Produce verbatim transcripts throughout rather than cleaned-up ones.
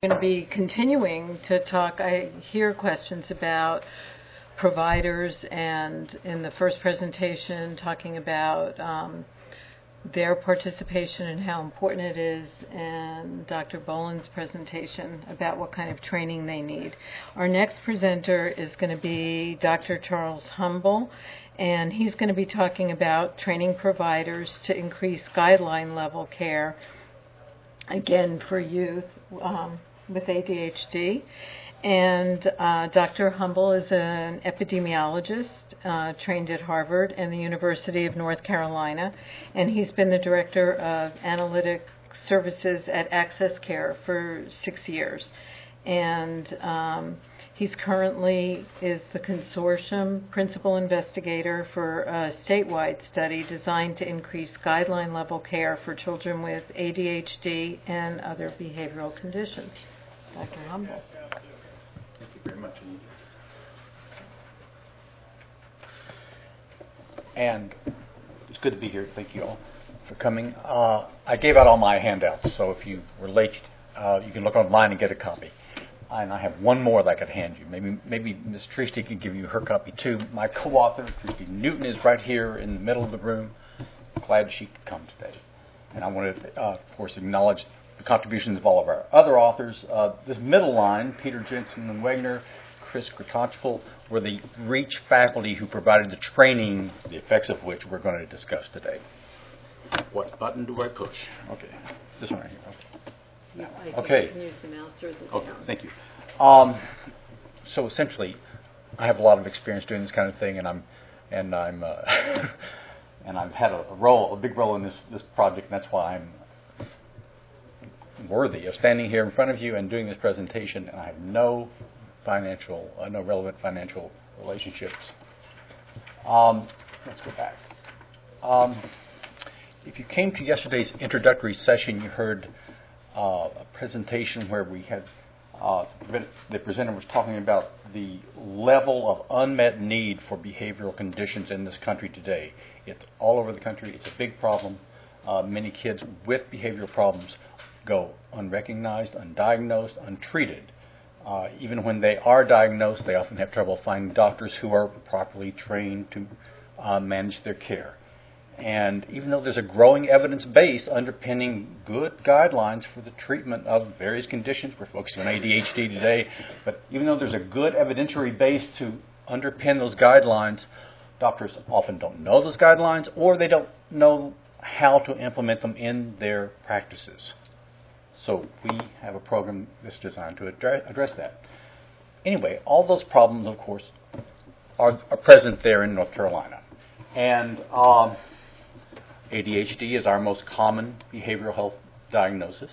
Going to be continuing to talk. I hear questions about providers, and in the first presentation talking about um, their participation and how important it is, and Doctor Boland's presentation about what kind of training they need. Our next presenter is going to be Doctor Charles Humble, and he's going to be talking about training providers to increase guideline level care, again for youth um, with A D H D. And uh, Doctor Humble is an epidemiologist uh, trained at Harvard and the University of North Carolina, and he's been the director of analytic services at Access Care for six years. And um, he's currently is the consortium principal investigator for a statewide study designed to increase guideline level care for children with A D H D and other behavioral conditions. Doctor Humble. Thank you very much. And it's good to be here. Thank you all for coming. Uh, I gave out all my handouts, so if you were late, uh, you can look online and get a copy. And I have one more that I could hand you. Maybe maybe Miz Trieste can give you her copy too. My co-author, Trieste Newton, is right here in the middle of the room. Glad she could come today. And I want to, uh, of course, acknowledge the contributions of all of our other authors. Uh, this middle line, Peter Jensen and Wagner, Chris Kratonchful, were the REACH faculty who provided the training, the effects of which we're going to discuss today. What button do I push? Okay, this one right here. Okay. Yeah, I think Okay. you can use the mouse or the Okay, down. thank you. Um, so essentially, I have a lot of experience doing this kind of thing, and I'm, and I'm, uh, and I've had a, a role, a big role in this this project, and that's why I'm worthy of standing here in front of you and doing this presentation. And I have no financial, uh, no relevant financial relationships. Um, let's go back. Um, if you came to yesterday's introductory session, you heard uh, a presentation where we had uh, the presenter was talking about the level of unmet need for behavioral conditions in this country today. It's all over the country. It's a big problem. Uh, many kids with behavioral problems go unrecognized, undiagnosed, untreated. Uh, even when they are diagnosed, they often have trouble finding doctors who are properly trained to uh, manage their care. And even though there's a growing evidence base underpinning good guidelines for the treatment of various conditions, we're focusing on A D H D today, but even though there's a good evidentiary base to underpin those guidelines, doctors often don't know those guidelines, or they don't know how to implement them in their practices. So we have a program that's designed to address, address that. Anyway, all those problems, of course, are, are present there in North Carolina. And um, A D H D is our most common behavioral health diagnosis.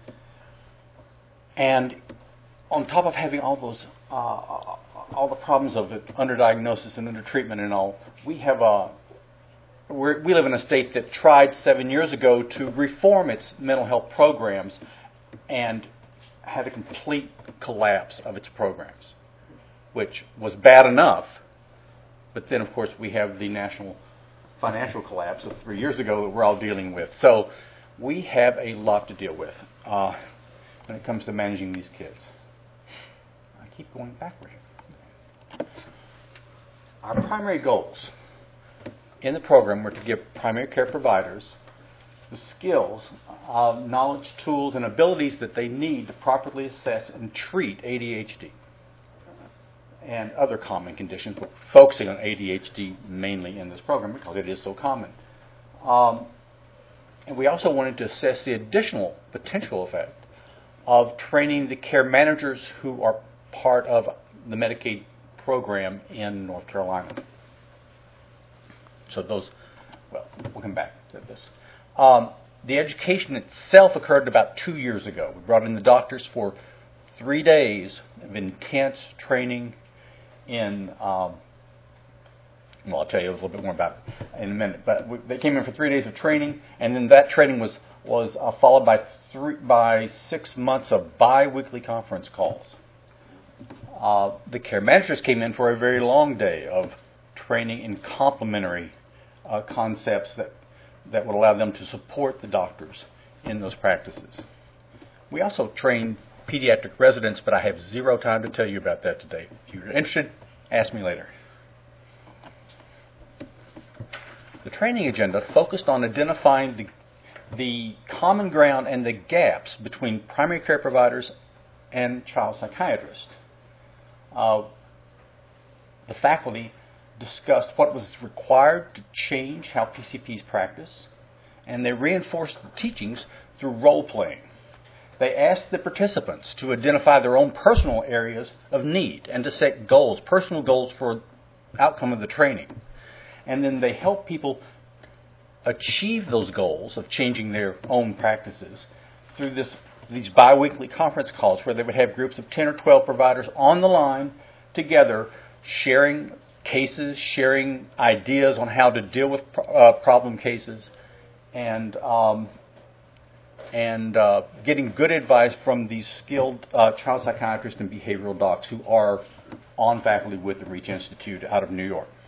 And on top of having all those, uh, all the problems of it, underdiagnosis and undertreatment and all, we have a We're, we live in a state that tried seven years ago to reform its mental health programs and had a complete collapse of its programs, which was bad enough. But then, of course, we have the national financial collapse of three years ago that we're all dealing with. So we have a lot to deal with uh, when it comes to managing these kids. I keep going backward here. Our primary goals in the program were to give primary care providers the skills, uh, knowledge, tools, and abilities that they need to properly assess and treat A D H D and other common conditions, but focusing on A D H D mainly in this program because it is so common. Um, and we also wanted to assess the additional potential effect of training the care managers who are part of the Medicaid program in North Carolina. So those, well, we'll come back to this. Um, the education itself occurred about two years ago. We brought in the doctors for three days of intense training in, um, well, I'll tell you a little bit more about it in a minute. But we, they came in for three days of training, and then that training was was uh, followed by three by six months of bi-weekly conference calls. Uh, the care managers came in for a very long day of training in complementary uh, concepts that, that would allow them to support the doctors in those practices. We also trained pediatric residents, but I have zero time to tell you about that today. If you're interested, ask me later. The training agenda focused on identifying the, the common ground and the gaps between primary care providers and child psychiatrists. Uh, the faculty discussed what was required to change how P C Ps practice, and they reinforced the teachings through role-playing. They asked the participants to identify their own personal areas of need and to set goals, personal goals for outcome of the training. And then they helped people achieve those goals of changing their own practices through this, these biweekly conference calls where they would have groups of ten or twelve providers on the line together, sharing cases, sharing ideas on how to deal with uh, problem cases, and um, and uh, getting good advice from these skilled uh, child psychiatrists and behavioral docs who are on faculty with the Reach Institute out of New York.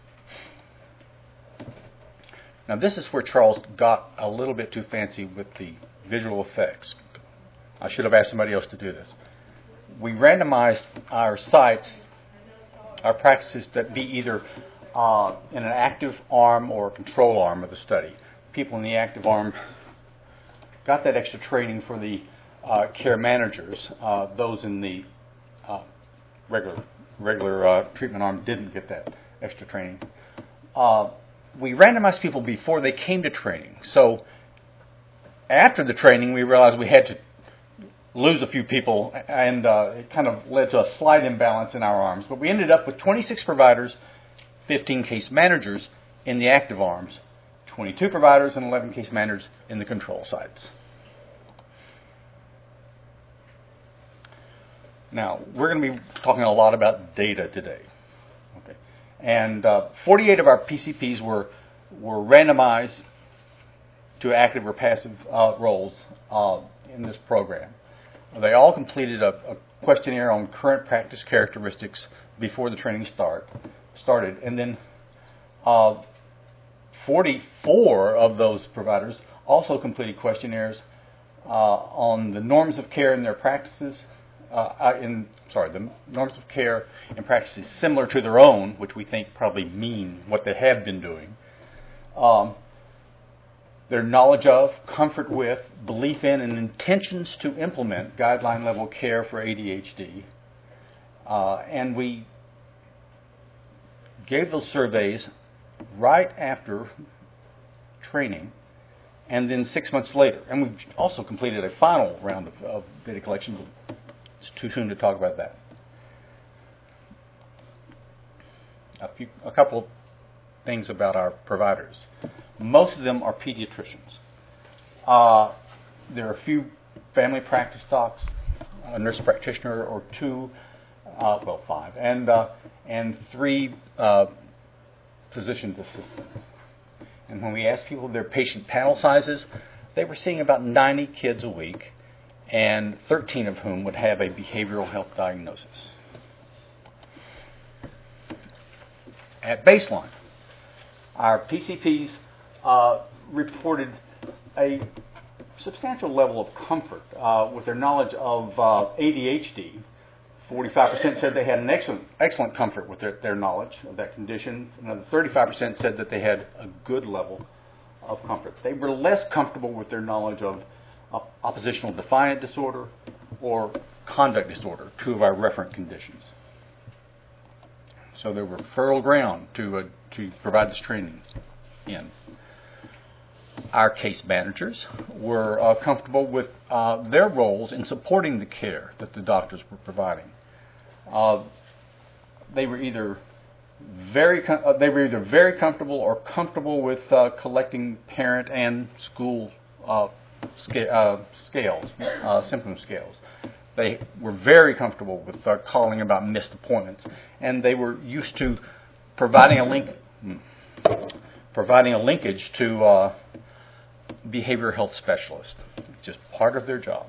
Now this is where Charles got a little bit too fancy with the visual effects. I should have asked somebody else to do this. We randomized our sites, our practices that be either uh, in an active arm or a control arm of the study. People in the active arm got that extra training for the uh, care managers. Uh, those in the uh, regular regular uh, treatment arm didn't get that extra training. Uh, we randomized people before they came to training. So after the training, we realized we had to lose a few people, and uh, it kind of led to a slight imbalance in our arms. But we ended up with twenty-six providers, fifteen case managers in the active arms, twenty-two providers and eleven case managers in the control sites. Now, we're going to be talking a lot about data today. Okay. And uh, forty-eight of our P C Ps were, were randomized to active or passive uh, roles uh, in this program. They all completed a, a questionnaire on current practice characteristics before the training start started. And then uh, forty-four of those providers also completed questionnaires uh, on the norms of care in their practices, uh, in sorry, the norms of care in practices similar to their own, which we think probably mean what they have been doing. Um, their knowledge of, comfort with, belief in, and intentions to implement guideline level care for A D H D. Uh, and we gave those surveys right after training and then six months later. And we've also completed a final round of, of data collection. It's too soon to talk about that. A, few, a couple of things about our providers. Most of them are pediatricians. Uh, there are a few family practice docs, a nurse practitioner or two, uh, well, five, and uh, and three uh, physician assistants. And when we asked people their patient panel sizes, they were seeing about ninety kids a week, and thirteen of whom would have a behavioral health diagnosis. At baseline, our P C Ps uh, reported a substantial level of comfort uh, with their knowledge of uh, A D H D. forty-five percent said they had an excellent, excellent comfort with their, their knowledge of that condition. Another thirty-five percent said that they had a good level of comfort. They were less comfortable with their knowledge of uh, oppositional defiant disorder or conduct disorder, two of our referent conditions. So there were fertile ground to uh, to provide this training in. Our case managers were uh, comfortable with uh, their roles in supporting the care that the doctors were providing. Uh, they were either very com- uh, they were either very comfortable or comfortable with uh, collecting parent and school uh, sca- uh, scales, uh, symptom scales. They were very comfortable with uh, calling about missed appointments, and they were used to providing a link, providing a linkage to uh, behavioral health specialists, just part of their job.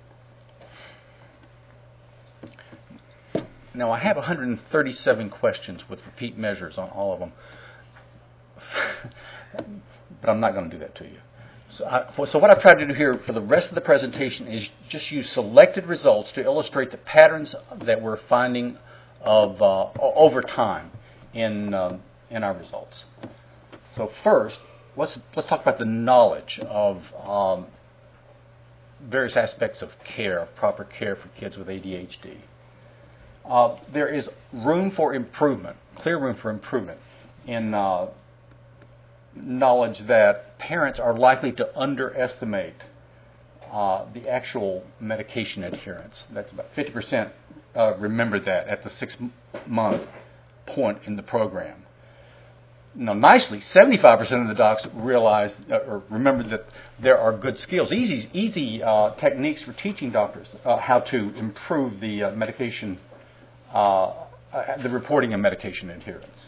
Now, I have one hundred thirty-seven questions with repeat measures on all of them, but I'm not going to do that to you. So, I, so what I've tried to do here for the rest of the presentation is just use selected results to illustrate the patterns that we're finding of uh, over time in um, in our results. So first, let's let's talk about the knowledge of um, various aspects of care, of proper care for kids with A D H D. Uh, there is room for improvement, clear room for improvement in uh, knowledge that parents are likely to underestimate uh, the actual medication adherence. That's about fifty percent uh, remember that at the six-month point in the program. Now, nicely, seventy-five percent of the docs realize uh, or remember that there are good skills, easy, easy uh, techniques for teaching doctors uh, how to improve the uh, medication, uh, uh, the reporting of medication adherence.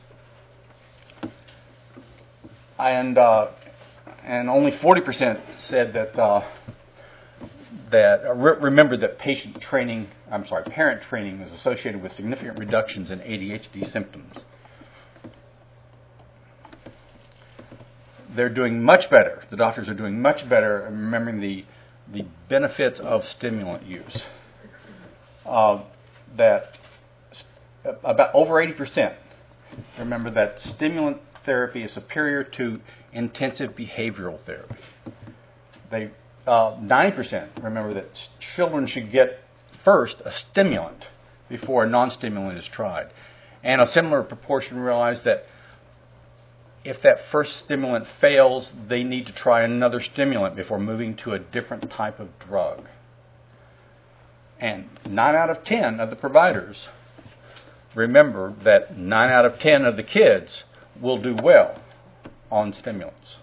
And uh, and only forty percent said that uh, that uh, re- remember that patient training, I'm sorry, parent training is associated with significant reductions in A D H D symptoms. They're doing much better. The doctors are doing much better in remembering the the benefits of stimulant use. Uh, that about over eighty percent remember that stimulant therapy is superior to intensive behavioral therapy. They uh, ninety percent remember that children should get first a stimulant before a non-stimulant is tried, and a similar proportion realize that if that first stimulant fails, they need to try another stimulant before moving to a different type of drug. And nine out of ten of the providers remember that nine out of ten of the kids will do well on stimulants.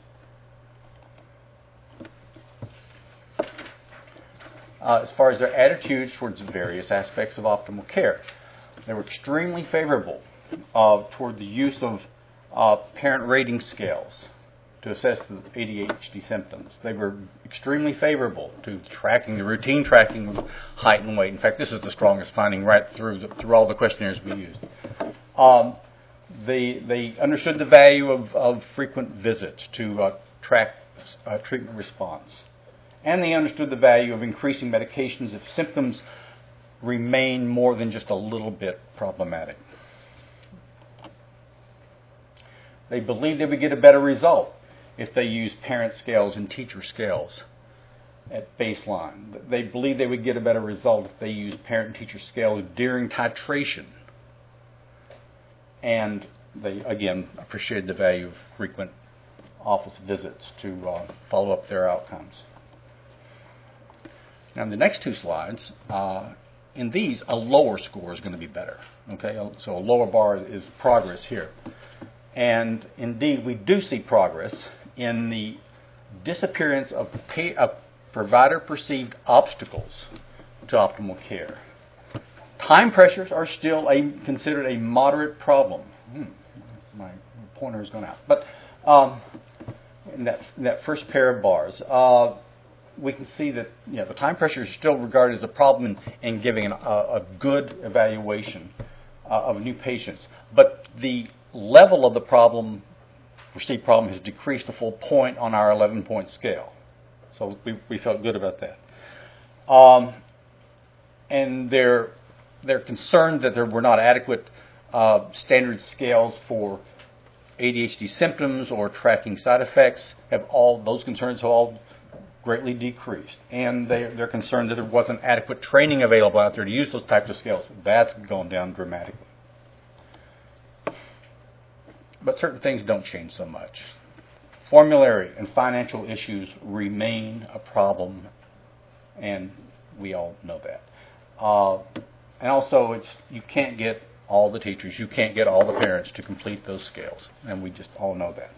Uh, as far as their attitudes towards various aspects of optimal care, they were extremely favorable uh, toward the use of uh, parent rating scales to assess the A D H D symptoms. They were extremely favorable to tracking, the routine tracking of height and weight. In fact, this is the strongest finding right through the, through all the questionnaires we used. Um, They they understood the value of, of frequent visits to uh, track uh, treatment response. And they understood the value of increasing medications if symptoms remain more than just a little bit problematic. They believed they would get a better result if they used parent scales and teacher scales at baseline. They believed they would get a better result if they used parent and teacher scales during titration. And they, again, appreciated the value of frequent office visits to uh, follow up their outcomes. Now, in the next two slides, uh, in these, a lower score is going to be better. Okay, so a lower bar is progress here. And indeed, we do see progress in the disappearance of, pay, of provider-perceived obstacles to optimal care. Time pressures are still a, considered a moderate problem. Hmm, my pointer has gone out. But um, in, that, in that first pair of bars, uh, we can see that you know, the time pressure is still regarded as a problem in, in giving an, a, a good evaluation uh, of new patients. But the level of the problem, perceived problem, has decreased a full point on our eleven-point scale. So we, we felt good about that. Um, and they're They're concerned that there were not adequate uh, standard scales for A D H D symptoms or tracking side effects. Have all those concerns have all greatly decreased, and they, they're concerned that there wasn't adequate training available out there to use those types of scales. That's gone down dramatically. But certain things don't change so much. Formulary and financial issues remain a problem, and we all know that. Uh, And also, it's you can't get all the teachers, you can't get all the parents to complete those scales, and we just all know that.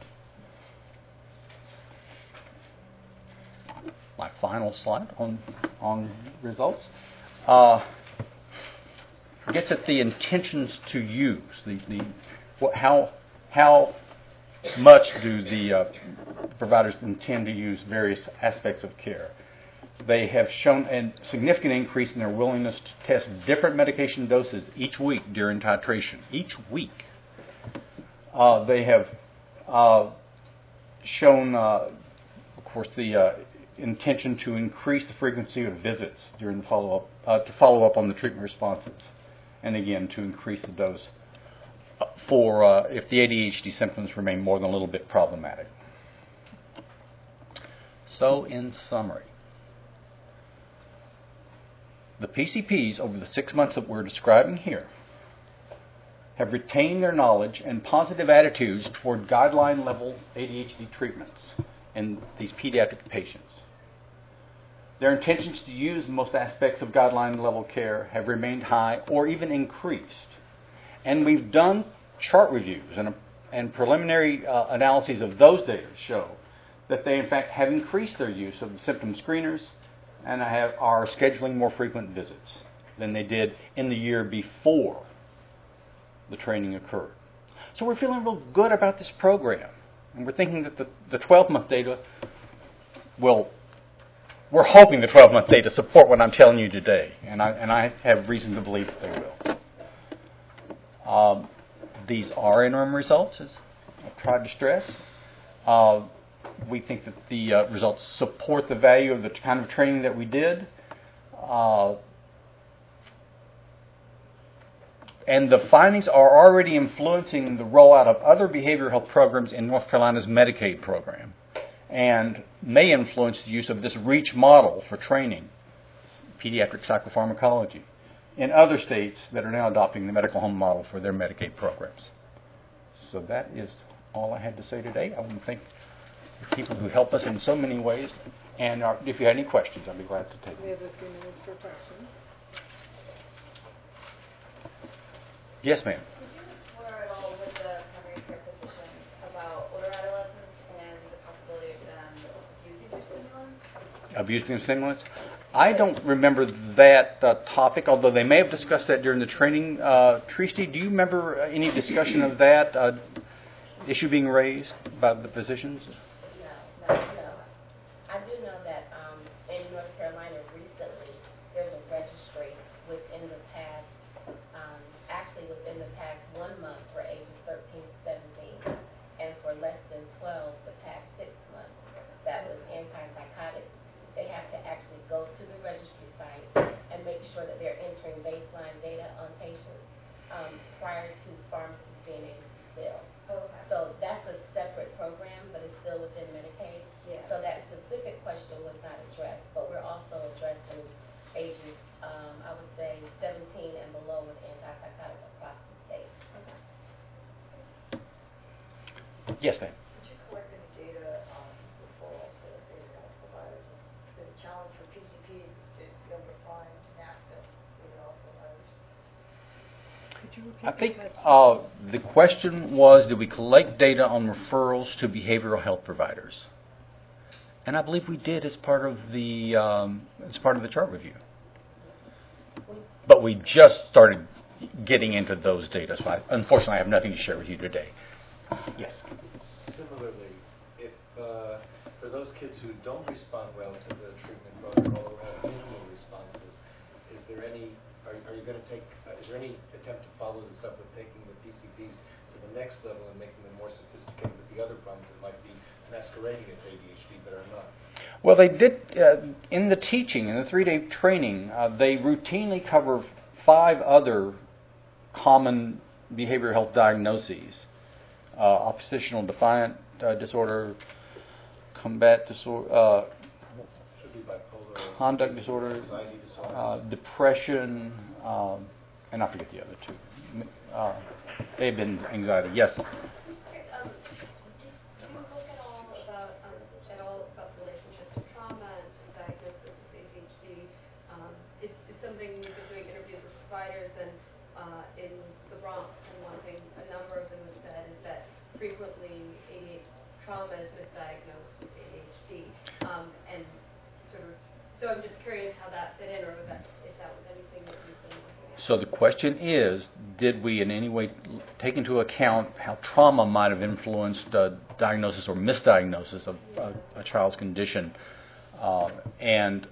My final slide on on results uh, gets at the intentions to use. The the what, how how much do the uh, providers intend to use various aspects of care? They have shown a significant increase in their willingness to test different medication doses each week during titration. Each week. Uh, they have uh, shown uh, course, the uh, intention to increase the frequency of visits during the follow-up, uh, to follow up on the treatment responses, and again, to increase the dose for uh, if the A D H D symptoms remain more than a little bit problematic. So, in summary, the P C Ps over the six months that we're describing here have retained their knowledge and positive attitudes toward guideline-level A D H D treatments in these pediatric patients. Their intentions to use most aspects of guideline-level care have remained high or even increased. And we've done chart reviews and, and preliminary uh, analyses of those data show that they, in fact, have increased their use of the symptom screeners and have, are scheduling more frequent visits than they did in the year before the training occurred. So we're feeling real good about this program. And we're thinking that the, the twelve-month data will, we're hoping the twelve-month data support what I'm telling you today. And I, and I have reason to believe that they will. Um, these are interim results, as I've tried to stress. Uh, we think that the uh, results support the value of the kind of training that we did. Uh, And the findings are already influencing the rollout of other behavioral health programs in North Carolina's Medicaid program and may influence the use of this REACH model for training, pediatric psychopharmacology, in other states that are now adopting the medical home model for their Medicaid programs. So that is all I had to say today. I want to thank the people who help us in so many ways. And uh, if you had any questions, I'd be glad to take them. We have a few minutes for questions. Yes, ma'am. Did you explore at all with the primary care physicians about older adolescents and the possibility of them abusing their stimulants? Abusing their stimulants? I don't remember that uh, topic, although they may have discussed that during the training. Uh, Tristi, do you remember any discussion of that uh, issue being raised by the physicians? No, no, no. I do know that um, in North Carolina recently there's a registry within the past um, actually within the past one month for ages thirteen to seventeen, and for less than twelve the past six months, that was antipsychotics. They have to actually go to the registry site and make sure that they're entering baseline data on patients um, prior to pharmacies being able to fill. Okay. So that's a separate program, but it's still within Medicaid. Yeah. So that specific question was not addressed, but we're also addressing ages, um, I would say, seventeen and below with antipsychotics across the state. Okay. Yes, ma'am. Did you collect any data on referrals for behavioral health providers? It's been a challenge for P C Ps to be able to find and access behavioral health providers. Could you repeat I think the question? uh, the question was, did we collect data on referrals to behavioral health providers? And I believe we did as part of the um, as part of the chart review. But we just started getting into those data, so I, unfortunately I have nothing to share with you today. Yes. Similarly, if uh, for those kids who don't respond well to the treatment protocol or have minimal responses, is there any, are, are you going to take, uh, is there any attempt to follow this up with taking the P C Ps to the next level and making them more sophisticated with the other problems that might be masquerading as A D H D but are not? Well, they did, uh, in the teaching, in the three-day training, uh, they routinely cover five other common behavioral health diagnoses. Uh, oppositional defiant uh, disorder, combat disorder, uh, Should be bipolar, conduct disorder, anxiety disorder, uh, depression, um, and I forget the other two. Uh, they've been anxiety. Yes. Um, did, did you look at all about um, at all about the relationship to trauma and to diagnosis of A D H D? Um, it's, it's something we've been doing interviews with providers, and uh, in the Bronx, and one thing a number of them have said is that frequently A D H D trauma is misdiagnosed with A D H D, um, and sort of. So I'm just curious how that fit in, or was that, if that was anything that you've been looking at. So the question is, did we in any way take into account how trauma might have influenced uh, diagnosis or misdiagnosis of uh, a child's condition? Uh, and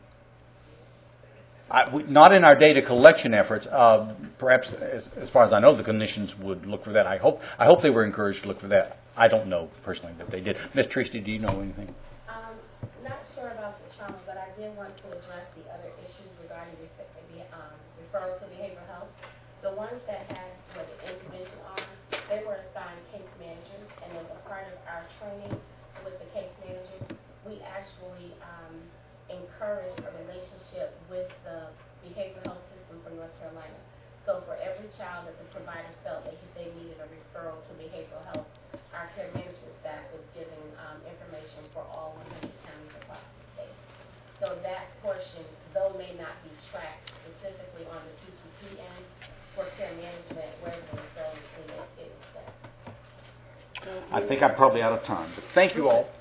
I, we, not in our data collection efforts. Uh, perhaps, as, as far as I know, the clinicians would look for that. I hope. I hope they were encouraged to look for that. I don't know personally that they did. Miz Tristi, do you know anything? Um, Not sure about the trauma, but I did want to address the other issues regarding refer- the, um, referral to behavioral health. The ones that had what the intervention arm, they were assigned case managers, and as a part of our training with the case managers, we actually um, encouraged a relationship with the behavioral health system for North Carolina. So for every child that the provider felt that they needed a referral to behavioral health, our care management staff was giving um, information for all one hundred counties across the state. So that portion, though may not be tracked specifically on the P C P end, for care management, where the referral is needed, it is set. I think I'm probably out of time, but thank you all.